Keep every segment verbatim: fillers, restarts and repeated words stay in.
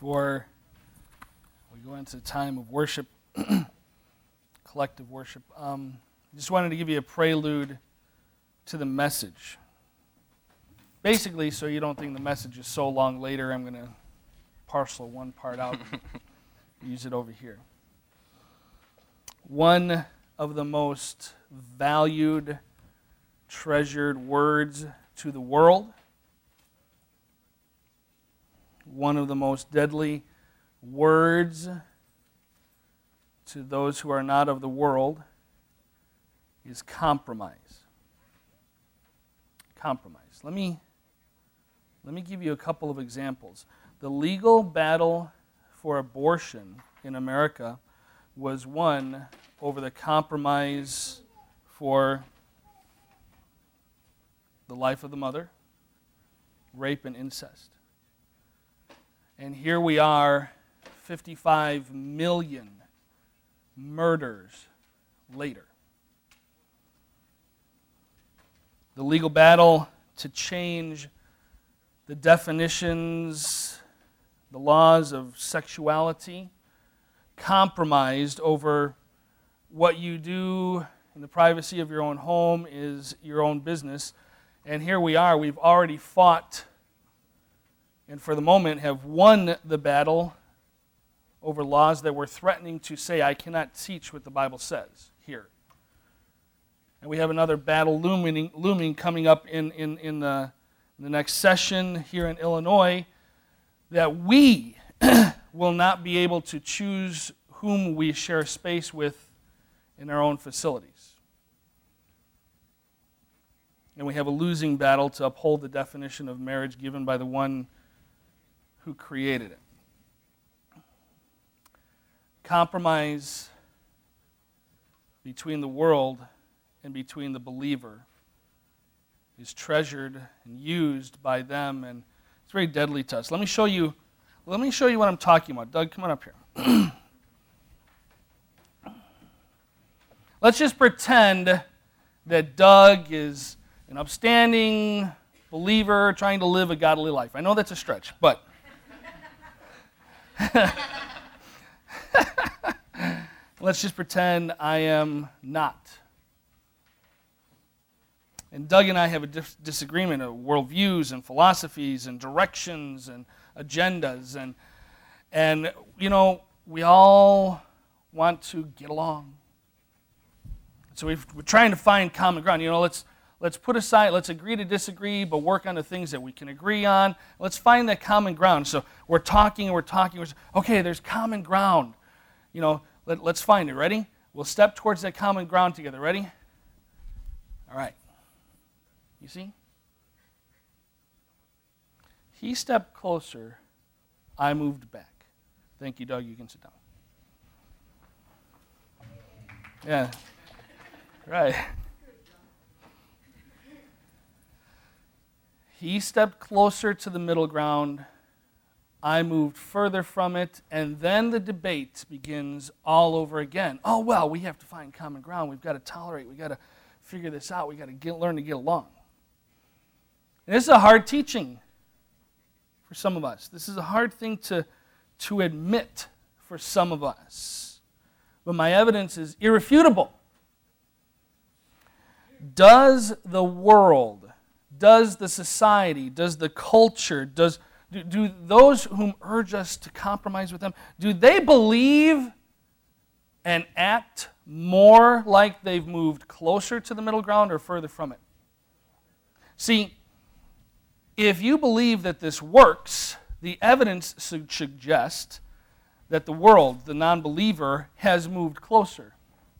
before we go into the time of worship, collective worship, um, I just wanted to give you a prelude to the message. Basically, so you don't think the message is so long later, I'm going to parcel one part out and use it over here. One of the most valued, treasured words to the world, one of the most deadly words to those who are not of the world is compromise. Compromise. Let me, let me give you a couple of examples. The legal battle for abortion in America was won over the compromise for the life of the mother, rape and incest. And here we are, fifty-five million murders later. The legal battle to change the definitions, the laws of sexuality, compromised over what you do in the privacy of your own home is your own business. And here we are, we've already fought and for the moment have won the battle over laws that were threatening to say, I cannot teach what the Bible says here. And we have another battle looming, looming coming up in, in, in, the, in the next session here in Illinois, that we will not be able to choose whom we share space with in our own facilities. And we have a losing battle to uphold the definition of marriage given by the one who created it. Compromise between the world and between the believer is treasured and used by them, and it's very deadly to us. Let me show you, let me show you what I'm talking about. Doug, come on up here. Let's just pretend that Doug is an upstanding believer trying to live a godly life. I know that's a stretch, but let's just pretend I am not. And Doug and I have a dis- disagreement of worldviews and philosophies and directions and agendas. And, and, you know, we all want to get along. So we've, we're trying to find common ground. You know, let's let's put aside, let's agree to disagree, but work on the things that we can agree on. Let's find that common ground. So we're talking and we're talking. We're, okay, there's common ground. You know, let, let's find it. Ready? We'll step towards that common ground together. Ready? All right. You see? He stepped closer. I moved back. Thank you, Doug. You can sit down. Yeah. Right. He stepped closer to the middle ground. I moved further from it. And then the debate begins all over again. Oh, well, we have to find common ground. We've got to tolerate. We've got to figure this out. We've got to get, learn to get along. And this is a hard teaching for some of us. This is a hard thing to, to admit for some of us. But my evidence is irrefutable. Does the world, does the society, does the culture, does do, do those whom urge us to compromise with them, do they believe and act more like they've moved closer to the middle ground or further from it? See, if you believe that this works, the evidence should suggest that the world, the non-believer, has moved closer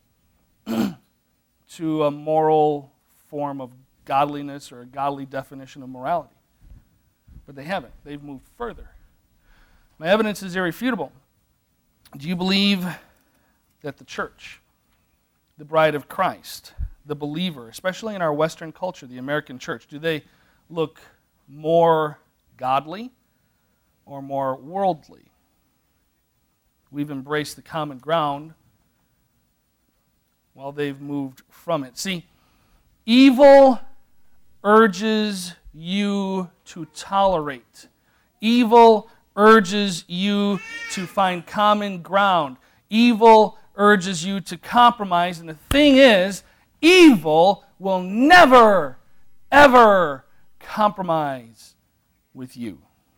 to a moral form of godliness or a godly definition of morality. But they haven't. They've moved further. My evidence is irrefutable. Do you believe that the church, the bride of Christ, the believer, especially in our Western culture, the American church, do they look more godly or more worldly? We've embraced the common ground while they've moved from it. See, evil urges you to tolerate. Evil urges you to find common ground. Evil urges you to compromise. And the thing is, evil will never, ever compromise with you.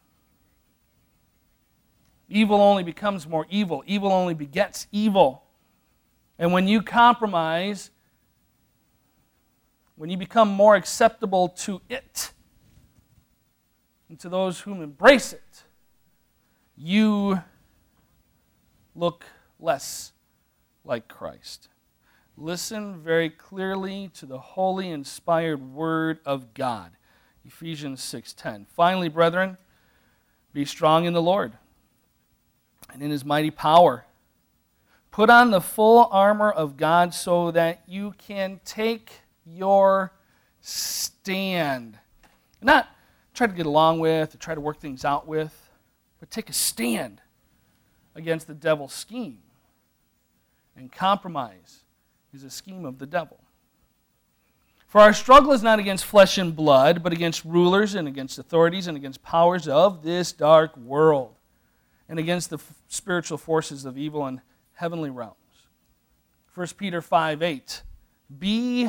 Evil only becomes more evil. Evil only begets evil. And when you compromise, when you become more acceptable to it and to those whom embrace it, you look less like Christ. Listen very clearly to the holy, inspired Word of God. Ephesians six ten. Finally, brethren, be strong in the Lord and in His mighty power. Put on the full armor of God so that you can take your stand. Not try to get along with or try to work things out with, but take a stand against the devil's scheme. And compromise is a scheme of the devil. For our struggle is not against flesh and blood, but against rulers and against authorities and against powers of this dark world, and against the f- spiritual forces of evil in heavenly realms. First Peter five eight. Be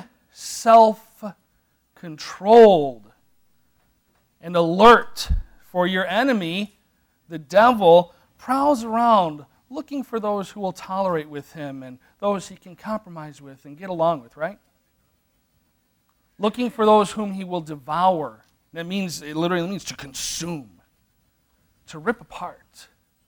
self-controlled and alert, for your enemy, the devil, prowls around looking for those who will tolerate with him and those he can compromise with and get along with, right? Looking for those whom he will devour. That means, it literally means to consume, to rip apart.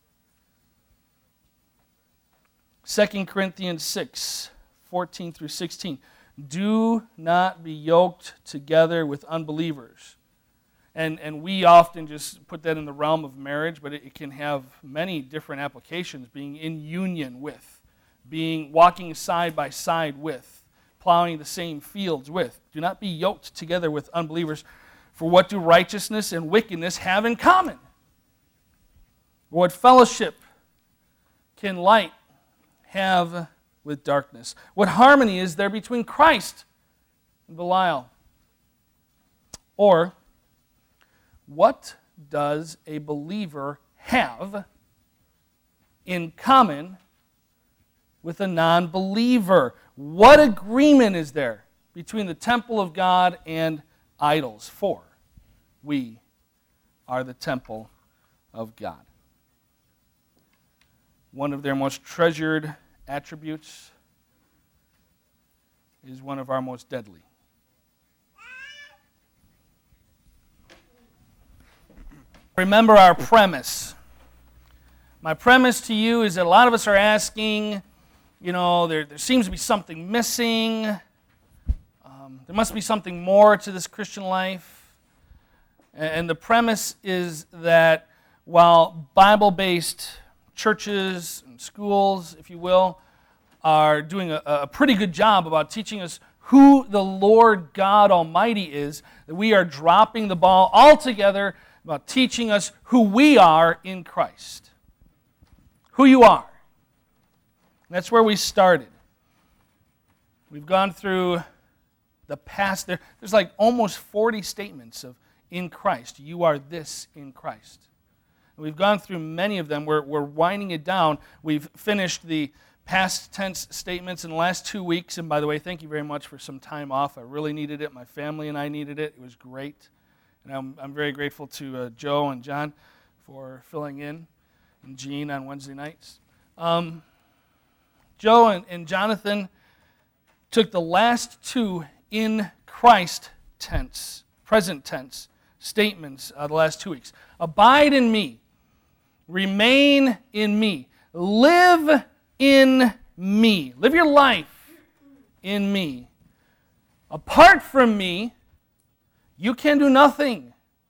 Second Corinthians six fourteen through sixteen. Do not be yoked together with unbelievers. And, and we often just put that in the realm of marriage, but it, it can have many different applications. Being in union with, being walking side by side with, plowing the same fields with. Do not be yoked together with unbelievers. For what do righteousness and wickedness have in common? What fellowship can light have with darkness? What harmony is there between Christ and Belial? Or, what does a believer have in common with a non-believer? What agreement is there between the temple of God and idols? For we are the temple of God. One of their most treasured attributes is one of our most deadly. Remember our premise. My premise to you is that a lot of us are asking, you know, there, there seems to be something missing. Um, there must be something more to this Christian life. And the premise is that while Bible-based churches and schools, if you will, are doing a, a pretty good job about teaching us who the Lord God Almighty is, that we are dropping the ball altogether about teaching us who we are in Christ. Who you are. That's where we started. We've gone through the past. There, there's like almost forty statements of in Christ. You are this in Christ. And we've gone through many of them. We're, we're winding it down. We've finished the past tense statements in the last two weeks. And by the way, thank you very much for some time off. I really needed it. My family and I needed it. It was great. And I'm, I'm very grateful to uh, Joe and John for filling in, and Gene on Wednesday nights. Um, Joe and, and Jonathan took the last two in Christ tense, present tense statements uh, the last two weeks. Abide in me. Remain in me. Live in me. Live your life in me. Apart from me, you can do nothing.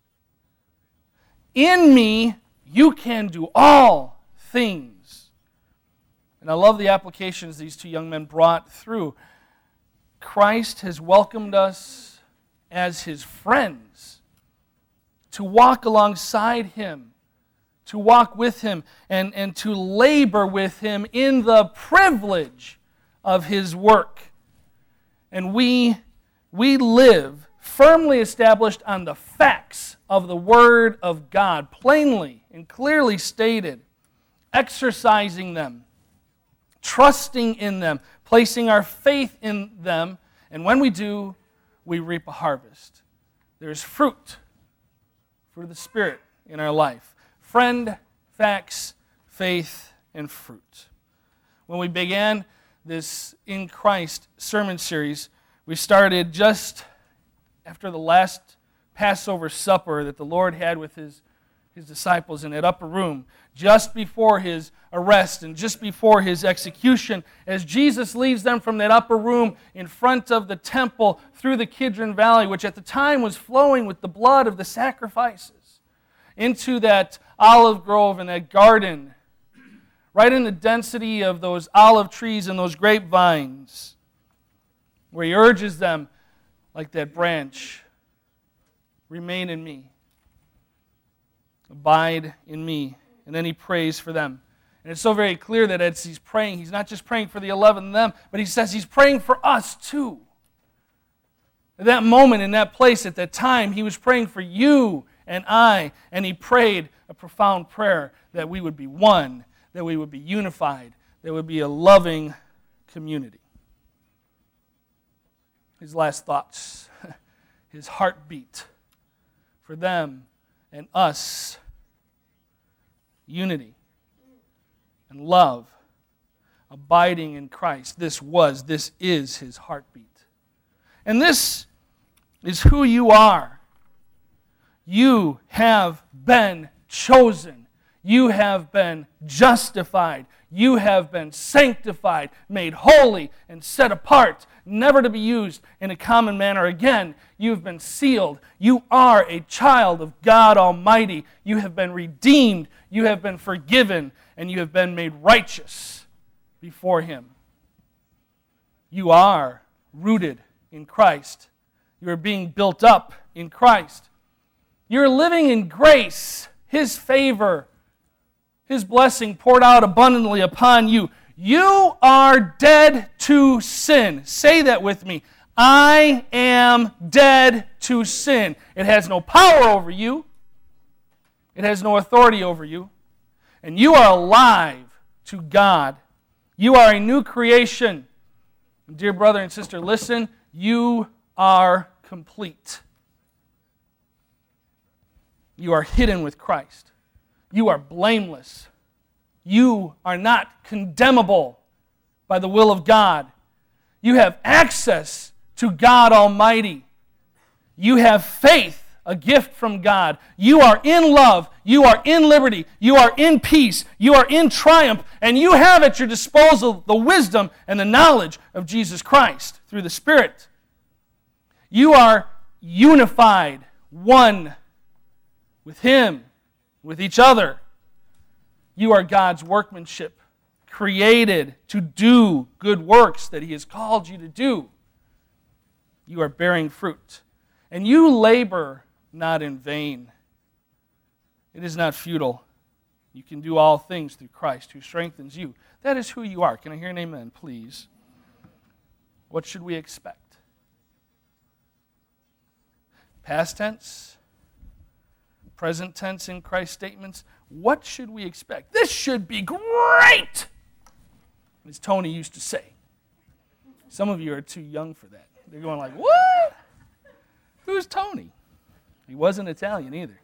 In me, you can do all things. And I love the applications these two young men brought through. Christ has welcomed us as His friends to walk alongside Him, to walk with Him, and, and to labor with Him in the privilege of His work. And we, we live firmly established on the facts of the Word of God, plainly and clearly stated, exercising them, trusting in them, placing our faith in them, and when we do, we reap a harvest. There's fruit, fruit of the Spirit in our life. Friend, facts, faith, and fruit. When we began this In Christ sermon series, we started just after the last Passover supper that the Lord had with His, His disciples in that upper room, just before His arrest and just before His execution, as Jesus leads them from that upper room in front of the temple through the Kidron Valley, which at the time was flowing with the blood of the sacrifices, into that olive grove and that garden, right in the density of those olive trees and those grapevines, where He urges them, like that branch, remain in me, abide in me, and then He prays for them. And it's so very clear that as He's praying, He's not just praying for the eleven of them, but He says He's praying for us too. At that moment, in that place, at that time, He was praying for you and I, and He prayed a profound prayer that we would be one, that we would be unified, that would be a loving community. His last thoughts, His heartbeat for them and us, unity and love, abiding in Christ. This was, this is His heartbeat. And this is who you are. You have been chosen. You have been justified. You have been sanctified, made holy, and set apart, never to be used in a common manner again. You have been sealed. You are a child of God Almighty. You have been redeemed. You have been forgiven, and you have been made righteous before Him. You are rooted in Christ. You are being built up in Christ. You're living in grace, His favor, His blessing poured out abundantly upon you. You are dead to sin. Say that with me. I am dead to sin. It has no power over you. It has no authority over you. And you are alive to God. You are a new creation. And dear brother and sister, listen, you are complete. You are hidden with Christ. You are blameless. You are not condemnable by the will of God. You have access to God Almighty. You have faith, a gift from God. You are in love. You are in liberty. You are in peace. You are in triumph. And you have at your disposal the wisdom and the knowledge of Jesus Christ through the Spirit. You are unified, one with Him, with each other. You are God's workmanship, created to do good works that He has called you to do. You are bearing fruit. And you labor not in vain. It is not futile. You can do all things through Christ who strengthens you. That is who you are. Can I hear an amen, please? What should we expect? Past tense? Present tense in Christ statements? What should we expect? This should be great, as Tony used to say. Some of you are too young for that. They're going like, what? Who's Tony? He wasn't Italian either.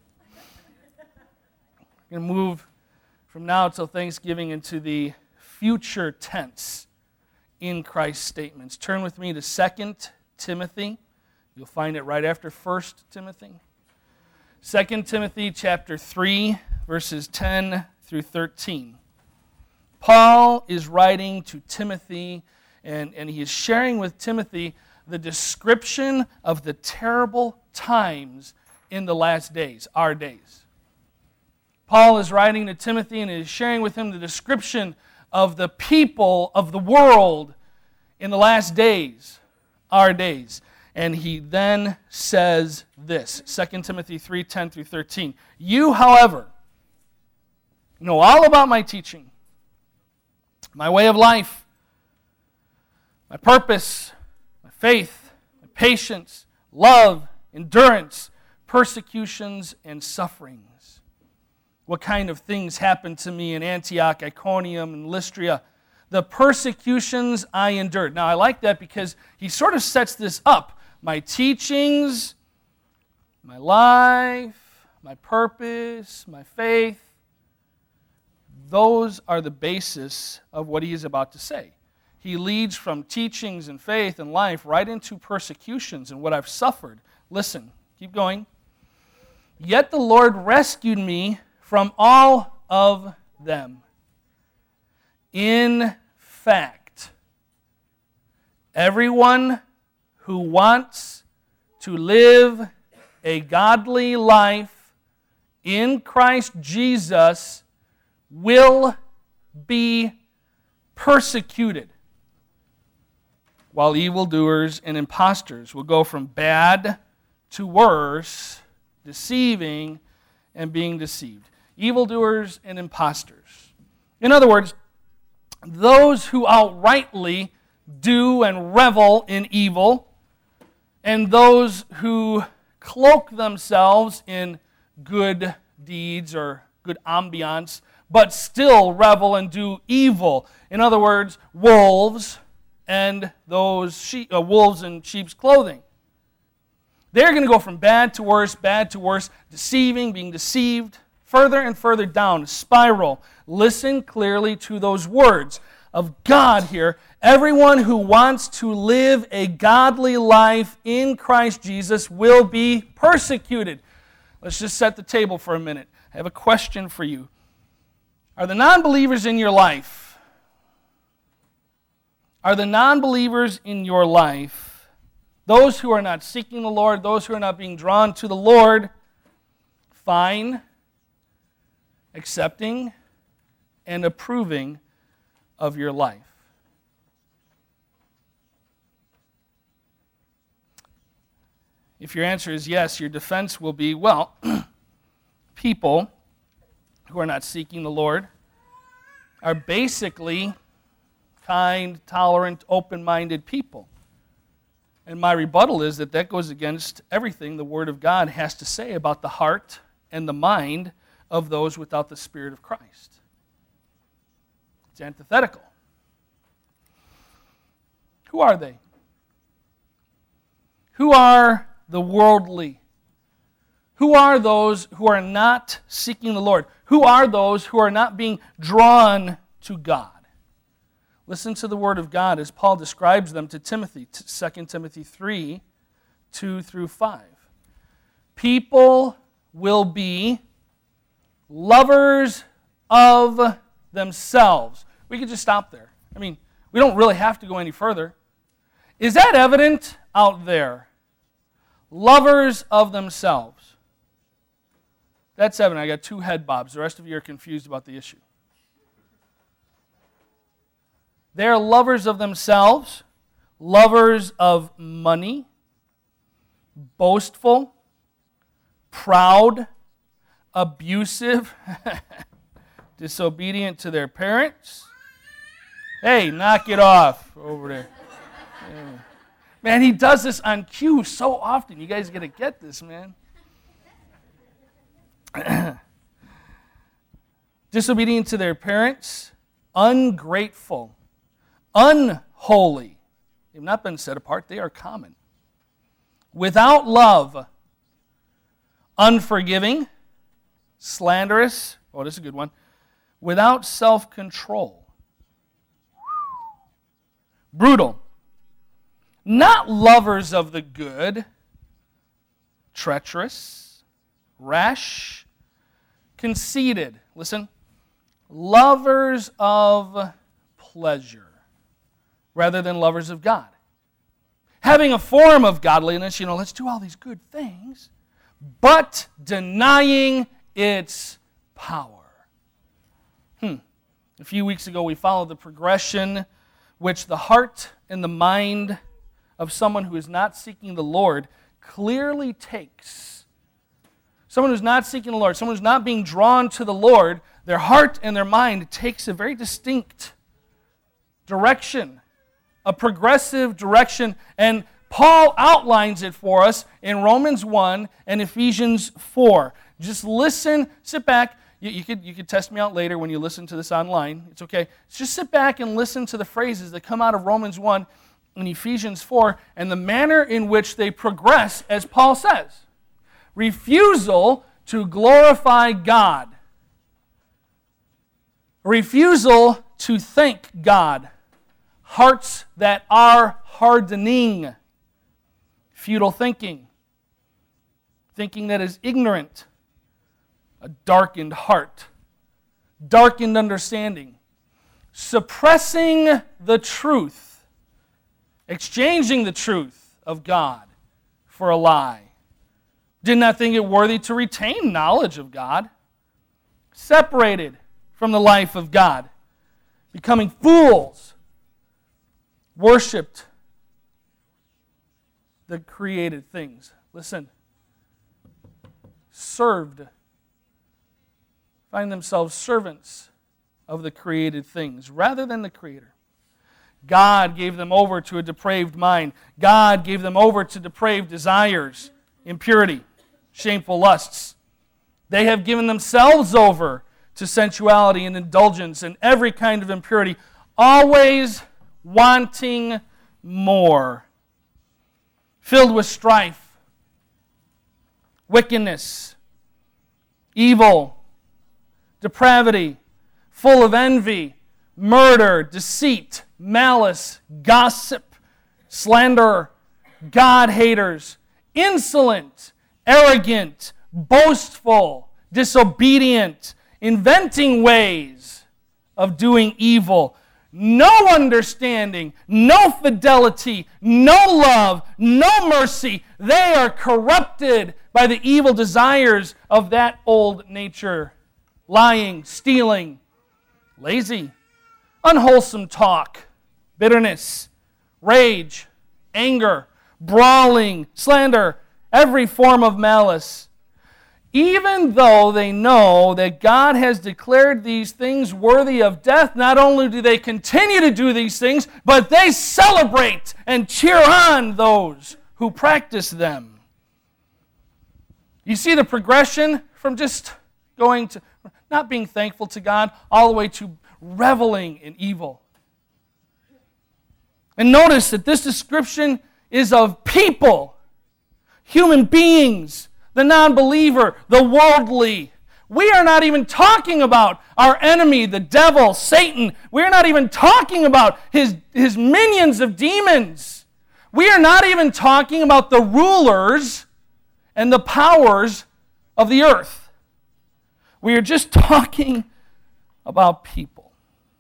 We're going to move from now till Thanksgiving into the future tense in Christ statements. Turn with me to Second Timothy. You'll find it right after First Timothy. Second Timothy chapter three, verses ten through thirteen. Paul is writing to Timothy, and, and he is sharing with Timothy the description of the terrible times in the last days, our days. Paul is writing to Timothy and is sharing with him the description of the people of the world in the last days, our days. And he then says this, Second Timothy three, ten through thirteen. You, however, know all about my teaching, my way of life, my purpose, my faith, my patience, love, endurance, persecutions, and sufferings. What kind of things happened to me in Antioch, Iconium, and Lystra? The persecutions I endured. Now, I like that because he sort of sets this up. My teachings, my life, my purpose, my faith, those are the basis of what he is about to say. He leads from teachings and faith and life right into persecutions and what I've suffered. Listen, keep going. Yet the Lord rescued me from all of them. In fact, everyone who wants to live a godly life in Christ Jesus will be persecuted, while evildoers and impostors will go from bad to worse, deceiving and being deceived. Evildoers and impostors. In other words, those who outrightly do and revel in evil, and those who cloak themselves in good deeds or good ambiance, but still revel and do evil. In other words, wolves and those sheep, uh, wolves in sheep's clothing. They're going to go from bad to worse, bad to worse, deceiving, being deceived, further and further down, spiral. Listen clearly to those words of God here. Everyone who wants to live a godly life in Christ Jesus will be persecuted. Let's just set the table for a minute. I have a question for you. Are the non-believers in your life, are the non-believers in your life, those who are not seeking the Lord, those who are not being drawn to the Lord, fine, accepting, and approving of your life? If your answer is yes, your defense will be, well, people who are not seeking the Lord are basically kind, tolerant, open-minded people. And my rebuttal is that that goes against everything the Word of God has to say about the heart and the mind of those without the Spirit of Christ. It's antithetical. Who are they? Who are the worldly? Who are those who are not seeking the Lord? Who are those who are not being drawn to God? Listen to the Word of God as Paul describes them to Timothy, Second Timothy three, two through five. People will be lovers of themselves. We could just stop there. I mean, we don't really have to go any further. Is that evident out there? Lovers of themselves. That's evident. I got two head bobs. The rest of you are confused about the issue. They're lovers of themselves, lovers of money, boastful, proud, abusive, disobedient to their parents. Hey, knock it off over there. Yeah. Man, he does this on cue so often. You guys got to get this, man. Disobedient to their parents, ungrateful, unholy. They've not been set apart. They are common. Without love, unforgiving, slanderous. Oh, this is a good one. Without self-control. Brutal. Not lovers of the good. Treacherous. Rash. Conceited. Listen. Lovers of pleasure rather than lovers of God. Having a form of godliness, you know, let's do all these good things, but denying its power. Hmm. A few weeks ago, we followed the progression which the heart and the mind of someone who is not seeking the Lord clearly takes. Someone who's not seeking the Lord, someone who's not being drawn to the Lord, their heart and their mind takes a very distinct direction, a progressive direction, and Paul outlines it for us in Romans one and Ephesians four. Just listen, sit back. You, you, could, you could test me out later when you listen to this online. It's okay. Just sit back and listen to the phrases that come out of Romans one and Ephesians four and the manner in which they progress, as Paul says. Refusal to glorify God. Refusal to thank God. Hearts that are hardening. Futile thinking. Thinking that is ignorant. A darkened heart. Darkened understanding. Suppressing the truth. Exchanging the truth of God for a lie. Did not think it worthy to retain knowledge of God. Separated from the life of God, becoming fools, worshipped the created things. Listen, served, find themselves servants of the created things rather than the Creator. God gave them over to a depraved mind. God gave them over to depraved desires, impurity, shameful lusts. They have given themselves over to sensuality and indulgence and every kind of impurity, always wanting more. Filled with strife, wickedness, evil, depravity, full of envy, murder, deceit, malice, gossip, slander, God-haters, insolent, arrogant, boastful, disobedient, inventing ways of doing evil, no understanding, no fidelity, no love, no mercy. They are corrupted by the evil desires of that old nature. Lying, stealing, lazy, unwholesome talk, bitterness, rage, anger, brawling, slander, every form of malice. Even though they know that God has declared these things worthy of death, not only do they continue to do these things, but they celebrate and cheer on those who practice them. You see the progression from just going to, not being thankful to God, all the way to reveling in evil. And notice that this description is of people, human beings, the non-believer, the worldly. We are not even talking about our enemy, the devil, Satan. We are not even talking about his, his minions of demons. We are not even talking about the rulers and the powers of the earth. We are just talking about people.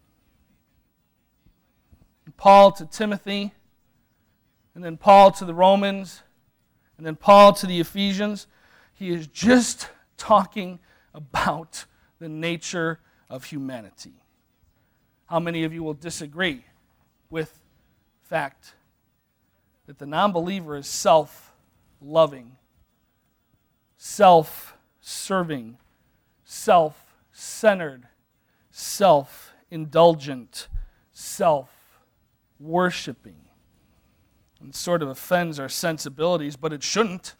Paul to Timothy, and then Paul to the Romans, and then Paul to the Ephesians. He is just talking about the nature of humanity. How many of you will disagree with the fact that the non-believer is self-loving, self-serving, self-centered, self-indulgent, self-worshiping? It sort of offends our sensibilities, but it shouldn't.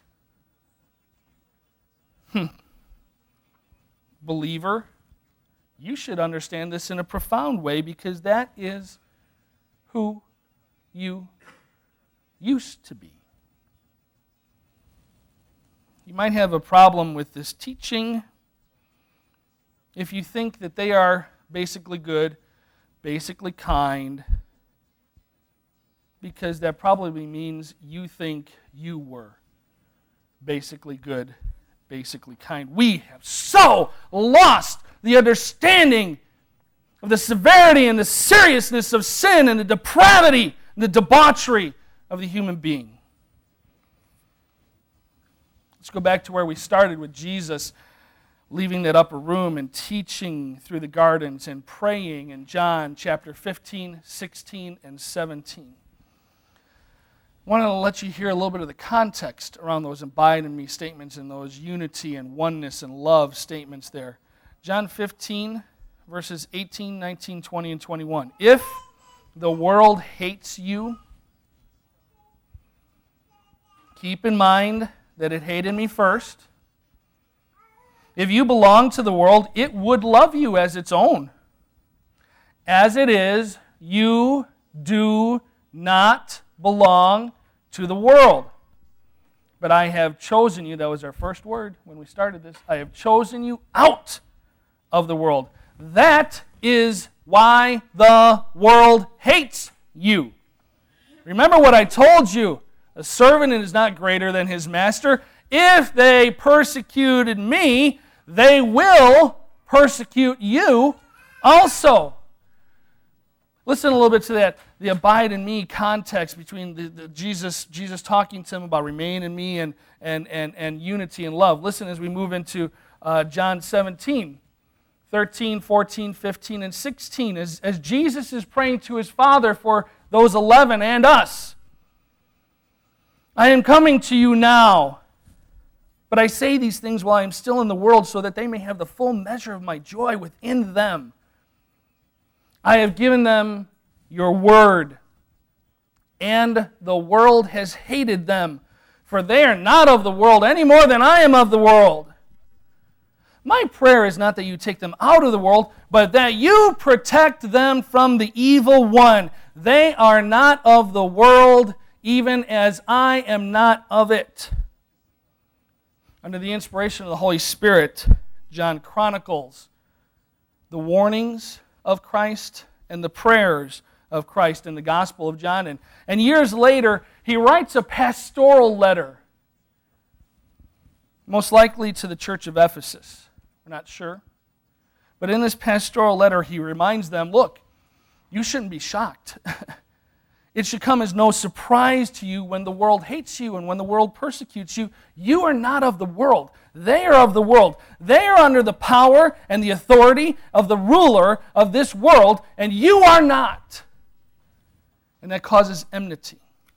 Hmm. Believer, you should understand this in a profound way because that is who you used to be. You might have a problem with this teaching if you think that they are basically good, basically kind, because that probably means you think you were basically good, basically kind. We have so lost the understanding of the severity and the seriousness of sin and the depravity and the debauchery of the human being. Let's go back to where we started with Jesus leaving that upper room and teaching through the gardens and praying in John chapter fifteen, sixteen, and seventeen. I want to let you hear a little bit of the context around those abide in me statements and those unity and oneness and love statements there. John fifteen, verses eighteen, nineteen, twenty, and twenty-one. If the world hates you, keep in mind that it hated me first. If you belong to the world, it would love you as its own. As it is, you do not belong to the world. But I have chosen you, that was our first word when we started this, I have chosen you out of the world. That is why the world hates you. Remember what I told you. A servant is not greater than his master. If they persecuted me, they will persecute you also. Listen a little bit to that, the abide in me context between the, the Jesus, Jesus talking to him about remain in me and, and, and, and unity and love. Listen as we move into uh, John seventeen, thirteen, fourteen, fifteen, and sixteen. As, as Jesus is praying to his Father for those eleven and us. I am coming to you now, but I say these things while I am still in the world so that they may have the full measure of my joy within them. I have given them your word, and the world has hated them, for they are not of the world any more than I am of the world. My prayer is not that you take them out of the world, but that you protect them from the evil one. They are not of the world, even as I am not of it. Under the inspiration of the Holy Spirit, John chronicles the warnings of Christ and the prayers of Christ in the Gospel of John. And, and years later, he writes a pastoral letter, most likely to the church of Ephesus. We're not sure. But in this pastoral letter, he reminds them, look, you shouldn't be shocked. It should come as no surprise to you when the world hates you and when the world persecutes you. You are not of the world. They are of the world. They are under the power and the authority of the ruler of this world, and you are not. And that causes enmity.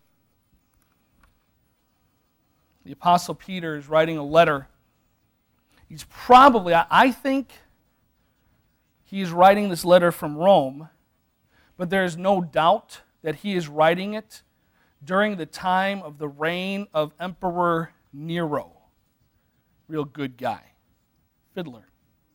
The Apostle Peter is writing a letter. He's probably, I think, he is writing this letter from Rome, but there is no doubt that he is writing it during the time of the reign of Emperor Nero. Real good guy. Fiddler.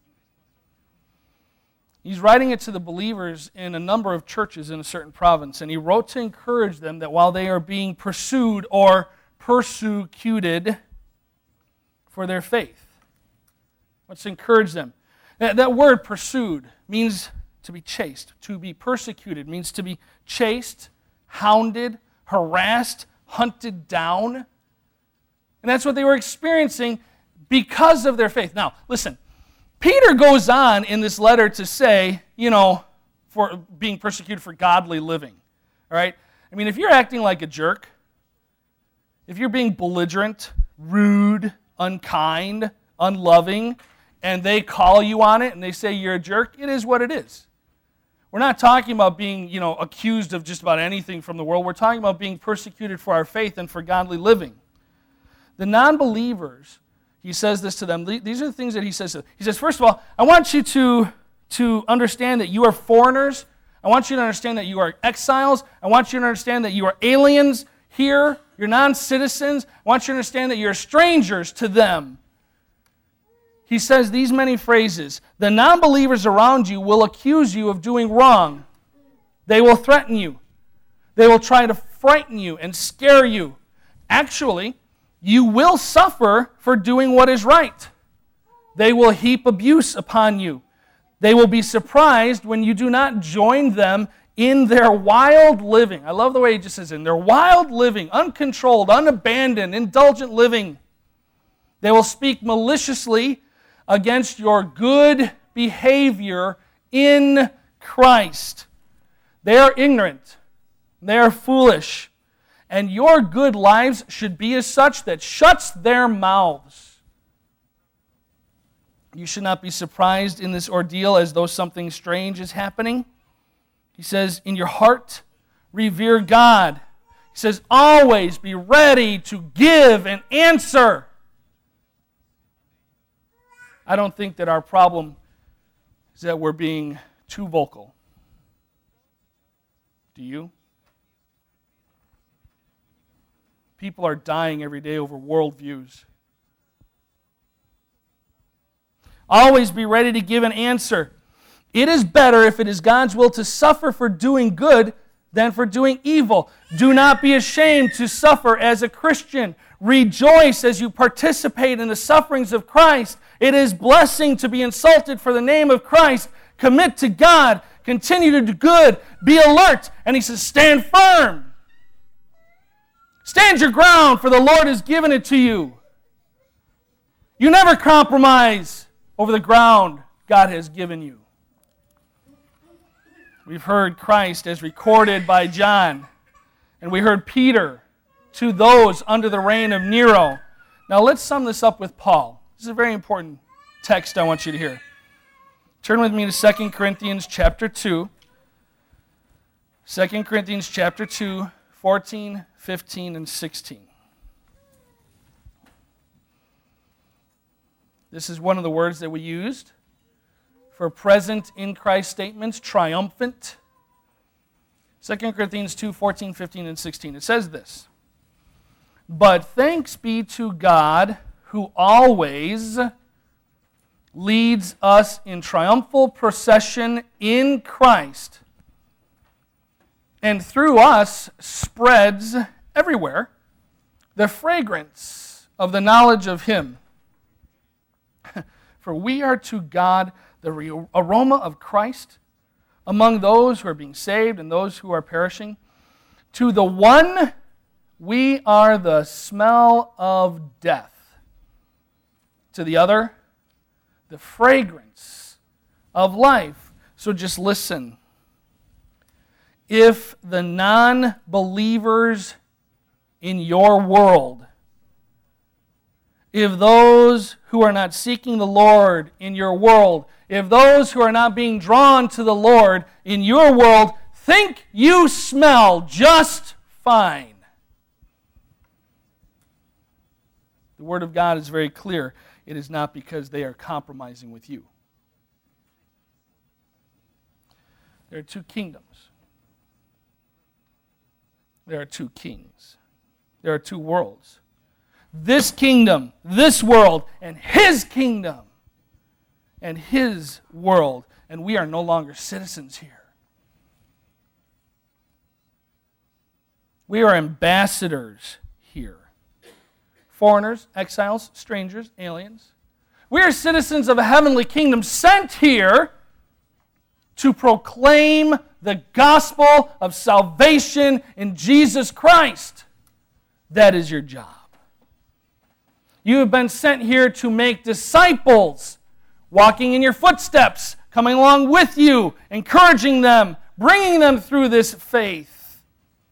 He's writing it to the believers in a number of churches in a certain province, and he wrote to encourage them that while they are being pursued or persecuted for their faith, let's encourage them. That, that word pursued means to be chased. To be persecuted means to be chased, hounded, harassed, hunted down. And that's what they were experiencing because of their faith. Now, listen, Peter goes on in this letter to say, you know, for being persecuted for godly living. All right? I mean, if you're acting like a jerk, if you're being belligerent, rude, unkind, unloving, and they call you on it and they say you're a jerk, it is what it is. We're not talking about being, you know, accused of just about anything from the world. We're talking about being persecuted for our faith and for godly living. The non-believers, he says this to them. These are the things that he says to them. He says, first of all, I want you to, to understand that you are foreigners. I want you to understand that you are exiles. I want you to understand that you are aliens here. You're non-citizens. I want you to understand that you're strangers to them. He says these many phrases. The non-believers around you will accuse you of doing wrong. They will threaten you. They will try to frighten you and scare you. Actually, you will suffer for doing what is right. They will heap abuse upon you. They will be surprised when you do not join them in their wild living. I love the way he just says in their wild living, uncontrolled, unabandoned, indulgent living. They will speak maliciously against your good behavior in Christ. They are ignorant. They are foolish. And your good lives should be as such that shuts their mouths. You should not be surprised in this ordeal as though something strange is happening. He says, in your heart, revere God. He says, always be ready to give an answer. I don't think that our problem is that we're being too vocal. Do you? People are dying every day over worldviews. Always be ready to give an answer. It is better, if it is God's will, to suffer for doing good than for doing evil. Do not be ashamed to suffer as a Christian. Rejoice as you participate in the sufferings of Christ. It is blessing to be insulted for the name of Christ. Commit to God. Continue to do good. Be alert. And he says, stand firm. Stand your ground, for the Lord has given it to you. You never compromise over the ground God has given you. We've heard Christ as recorded by John, and we heard Peter to those under the reign of Nero. Now let's sum this up with Paul. This is a very important text I want you to hear. Turn with me to Second Corinthians chapter two. Second Corinthians chapter two, fourteen, fifteen, and sixteen. This is one of the words that we used for present in Christ statements, triumphant. Second Corinthians two, fourteen, fifteen, and sixteen. It says this: But thanks be to God, who always leads us in triumphal procession in Christ, and through us spreads everywhere the fragrance of the knowledge of Him. For we are to God the aroma of Christ among those who are being saved and those who are perishing. To the one, we are the smell of death. To the other, the fragrance of life. So just listen. If the non-believers in your world, if those who are not seeking the Lord in your world, if those who are not being drawn to the Lord in your world think you smell just fine, the Word of God is very clear. It is not because they are compromising with you. There are two kingdoms. There are two kings. There are two worlds. This kingdom, this world, and His kingdom, and His world. And we are no longer citizens here. We are ambassadors here. Foreigners, exiles, strangers, aliens. We are citizens of a heavenly kingdom sent here to proclaim the gospel of salvation in Jesus Christ. That is your job. You have been sent here to make disciples, walking in your footsteps, coming along with you, encouraging them, bringing them through this faith.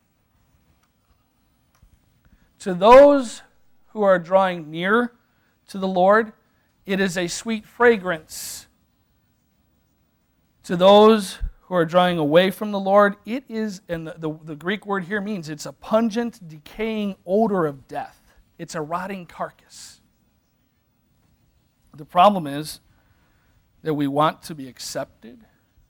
To those who are drawing near to the Lord, it is a sweet fragrance. To those who are drawing away from the Lord, it is, and the, the, the Greek word here means it's a pungent, decaying odor of death. It's a rotting carcass. The problem is that we want to be accepted.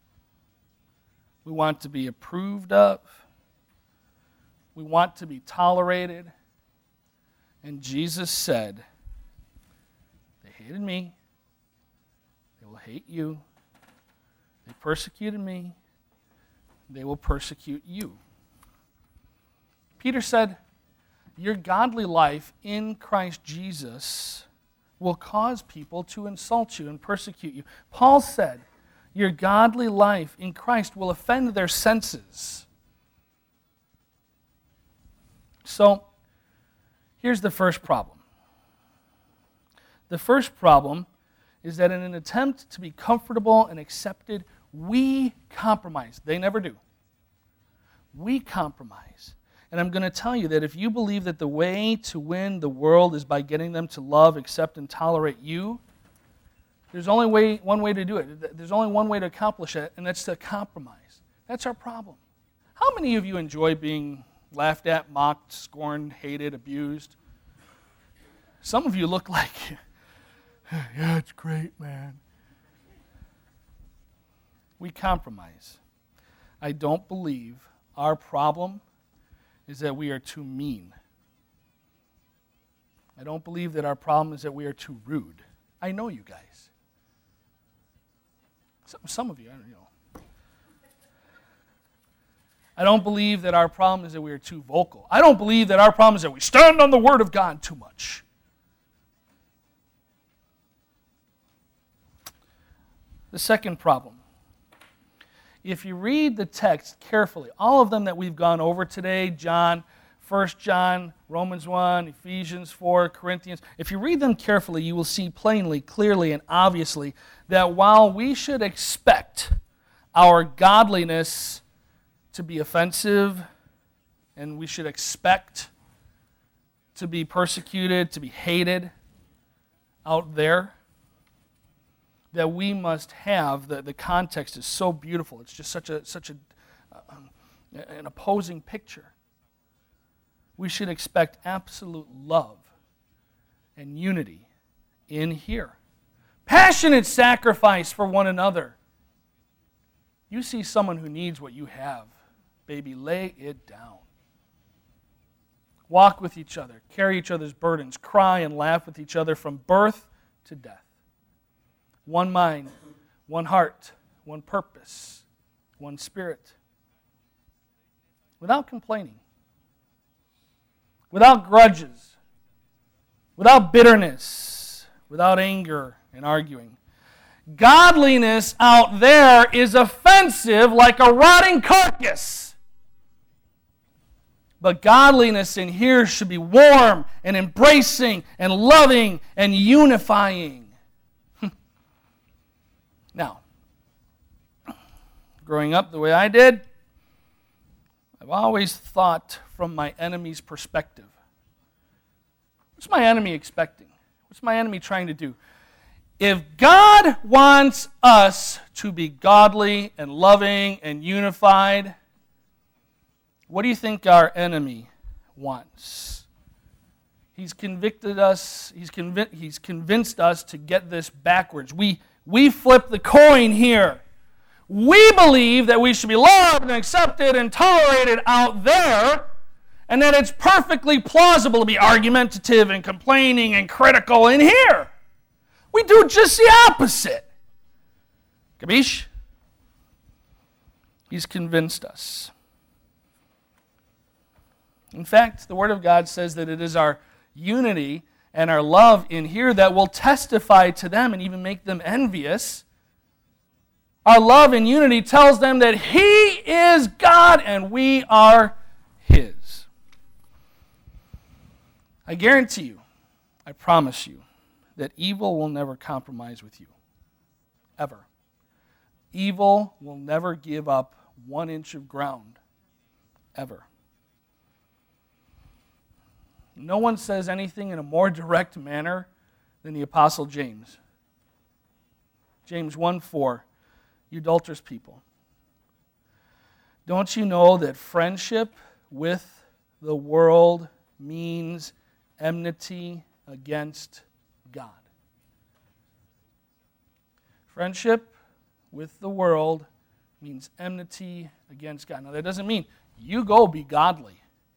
We want to be approved of. We want to be tolerated. And Jesus said, they hated me. They will hate you. They persecuted me. They will persecute you. Peter said, your godly life in Christ Jesus will cause people to insult you and persecute you. Paul said, your godly life in Christ will offend their senses. So, here's the first problem. The first problem is that in an attempt to be comfortable and accepted, we compromise. They never do. We compromise. And I'm going to tell you that if you believe that the way to win the world is by getting them to love, accept, and tolerate you, there's only way, one way to do it. There's only one way to accomplish it, and that's to compromise. That's our problem. How many of you enjoy being laughed at, mocked, scorned, hated, abused? Some of you look like, yeah, it's great, man. We compromise. I don't believe our problem is that we are too mean. I don't believe that our problem is that we are too rude. I know you guys. Some, some of you, I don't know. I don't believe that our problem is that we are too vocal. I don't believe that our problem is that we stand on the Word of God too much. The second problem. If you read the text carefully, all of them that we've gone over today, John, First John, Romans one, Ephesians four, Corinthians, if you read them carefully, you will see plainly, clearly, and obviously that while we should expect our godliness to be offensive, and we should expect to be persecuted, to be hated out there, that we must have, the, the context is so beautiful. It's just such a such a uh, an opposing picture. We should expect absolute love and unity in here. Passionate sacrifice for one another. You see someone who needs what you have, baby, lay it down. Walk with each other, carry each other's burdens, cry and laugh with each other from birth to death. One mind, one heart, one purpose, one spirit. Without complaining, without grudges, without bitterness, without anger and arguing. Godliness out there is offensive like a rotting carcass. But godliness in here should be warm and embracing and loving and unifying. Now, growing up the way I did, I've always thought from my enemy's perspective. What's my enemy expecting? What's my enemy trying to do? If God wants us to be godly and loving and unified, what do you think our enemy wants? He's convicted us, he's, convi- he's convinced us to get this backwards. We, we flip the coin here. We believe that we should be loved and accepted and tolerated out there, and that it's perfectly plausible to be argumentative and complaining and critical in here. We do just the opposite. Kabish? He's convinced us. In fact, the Word of God says that it is our unity and our love in here that will testify to them and even make them envious. Our love and unity tells them that He is God and we are His. I guarantee you, I promise you, that evil will never compromise with you. Ever. Evil will never give up one inch of ground. Ever. No one says anything in a more direct manner than the Apostle James. James one four, you adulterous people. Don't you know that friendship with the world means enmity against God? Friendship with the world means enmity against God. Now that doesn't mean you go be godly.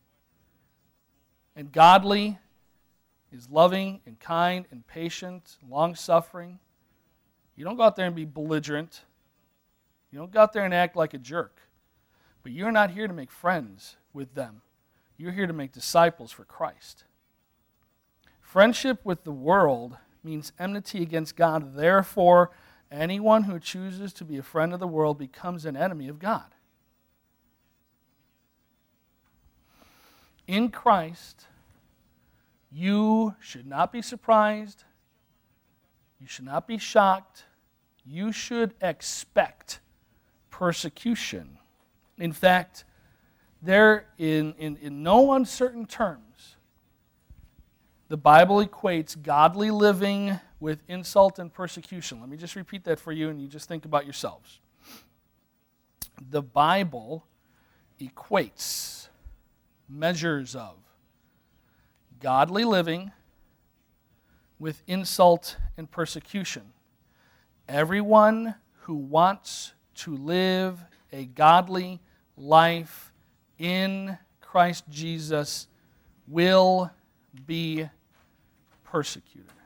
And godly is loving and kind and patient, long-suffering. You don't go out there and be belligerent. You don't go out there and act like a jerk. But you're not here to make friends with them. You're here to make disciples for Christ. Friendship with the world means enmity against God. Therefore, anyone who chooses to be a friend of the world becomes an enemy of God. In Christ, you should not be surprised. You should not be shocked. You should expect persecution. In fact, there, in, in, in no uncertain terms, the Bible equates godly living with insult and persecution. Let me just repeat that for you, and you just think about yourselves. The Bible equates measures of godly living with insult and persecution. Everyone who wants to live a godly life in Christ Jesus will be persecuted.